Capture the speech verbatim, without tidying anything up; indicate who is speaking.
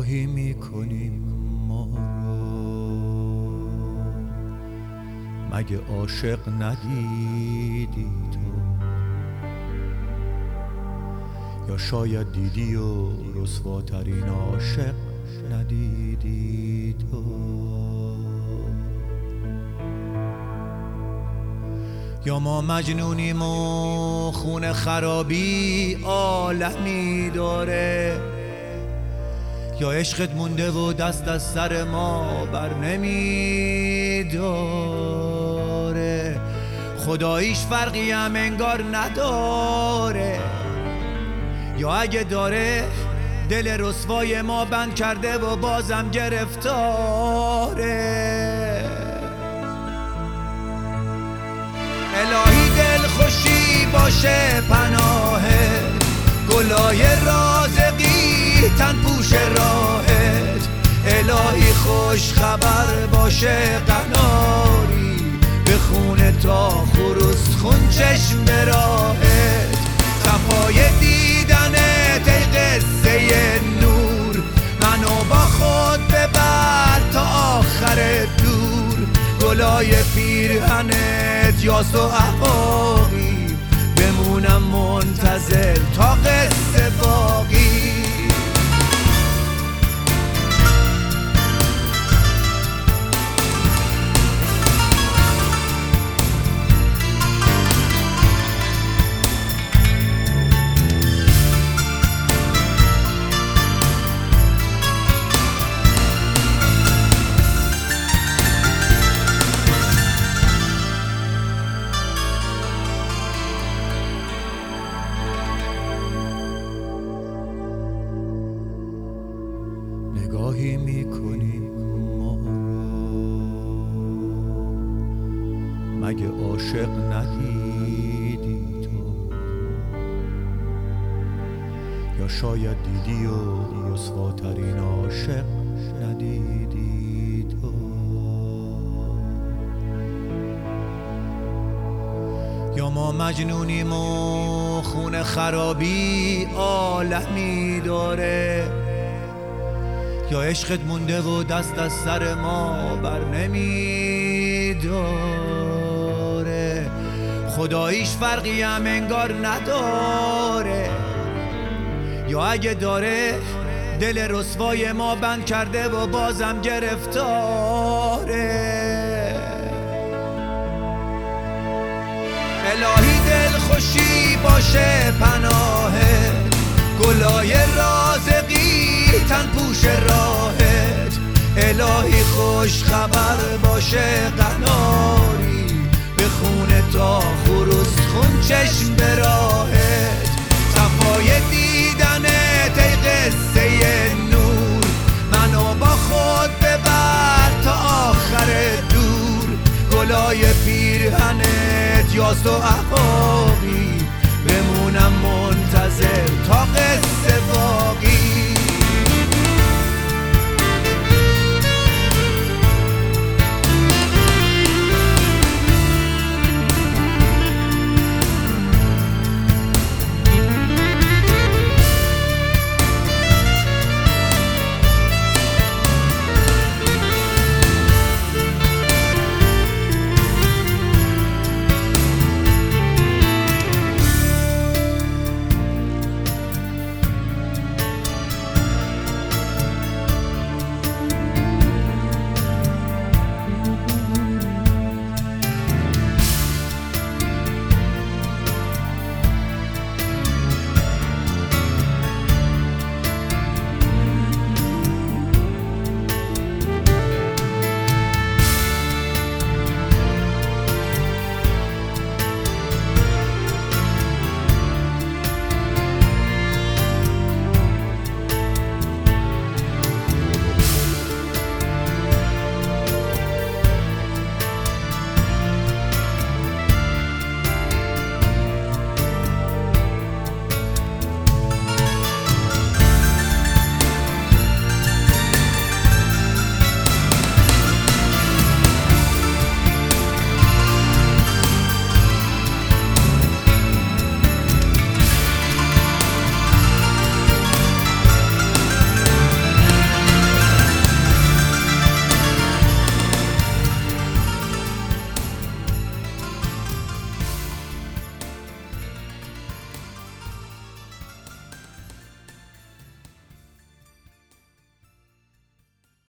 Speaker 1: نگاهی میکنیم ما رو، مگه عاشق ندیدی تو؟ یا شاید دیدی و رسواترین عاشق ندیدی تو؟ یا ما مجنونیم و خون خرابی عالمی داره، یا عشقت مونده و دست از سر ما بر نمی داره. خداییش فرقی هم انگار نداره، یا اگه داره دل رسوای ما بند کرده و بازم گرفتاره. الهی دل خوشی باشه پناهت، گلای رازقی تن پوش راهت. الهی خوش خبر باشه قناری، به خونه تا خروس خون چشم راهت. صفای دیدنت ای قصه نور، منو با خود ببر تا آخر دور. گلای پیرهنت یاس و عقاقی، بمونم منتظر تا قصه باقی. نگاهی میکنیم ما رو، مگه عاشق ندیدی تو؟ یا شاید دیدی و رسواترین عاشق ندیدی تو؟ یا ما مجنونیم و خون خرابی عالمی داره، یا عشقت مونده و دست از سر ما بر نمی داره. خداییش فرقی هم انگار نداره، یا اگه داره دل رسوای ما بند کرده و بازم گرفتاره. الهی دل خوشی باشه پناهت، گلای رازقی تن پوش راهت. الهی خوش خبر باشه قناری، به خونه تا خروس خون چشم به راهت. صفای دیدنت ای قصه نور، منو با خود ببر تا آخر دور. گلای پیرهنت یاس و عقاقی، بمونم منتظر تا قصه